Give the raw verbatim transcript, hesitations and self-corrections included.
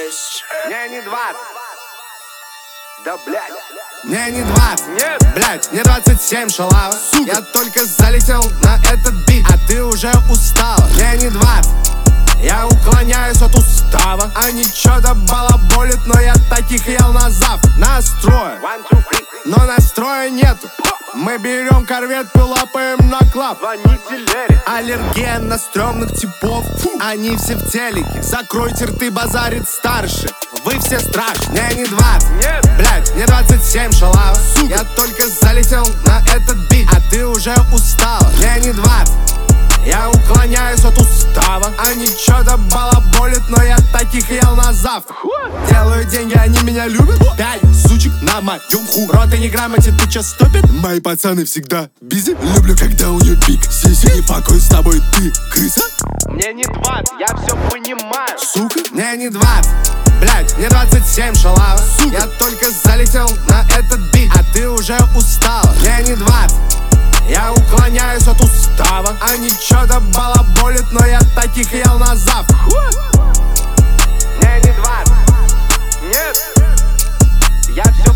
Мне не двадцать. Да блядь. Мне не двадцать. Нет. Блядь, мне двадцать семь, шалава. Сука. Я только залетел на этот бит, а ты уже устала. Мне не двадцать. Я уклоняюсь от устава. Они чё-то балаболят, но я таких ел на завтра. Настрой, One, two, three. но настроя нету. Мы берем корветку, лапаем на клап. Звоните Лере. Аллергия на стрёмных типов. Фу. Они все в телеке. Закройте рты, базарит старший. Вы все страшны. Мне не двадцать. Нет. Блядь, мне двадцать семь, шалава. Сука. Я только залетел на этот бит, а ты уже устала. Мне не двадцать. Я уклоняюсь от устава. Они чё-то балаболят, но я таких ел на завтра. Делаю деньги, они меня любят. Пять сучек на моем ху. Рот и не грамоте, ты чё ступит? Мои пацаны всегда бизи. Люблю, когда у нее пик. Сиси, не факуй с тобой, ты крыса. Мне не двадцать, я все понимаю. Сука. Мне не двадцать. Блядь, мне двадцать семь, шалава. Сука. Я только залетел на этот бит, а ты уже устала. Мне не двадцать. Я уклоняюсь от устава. Они чё-то балаболят, но я таких ел на завтра. Мне не двадцать. Нет. Я все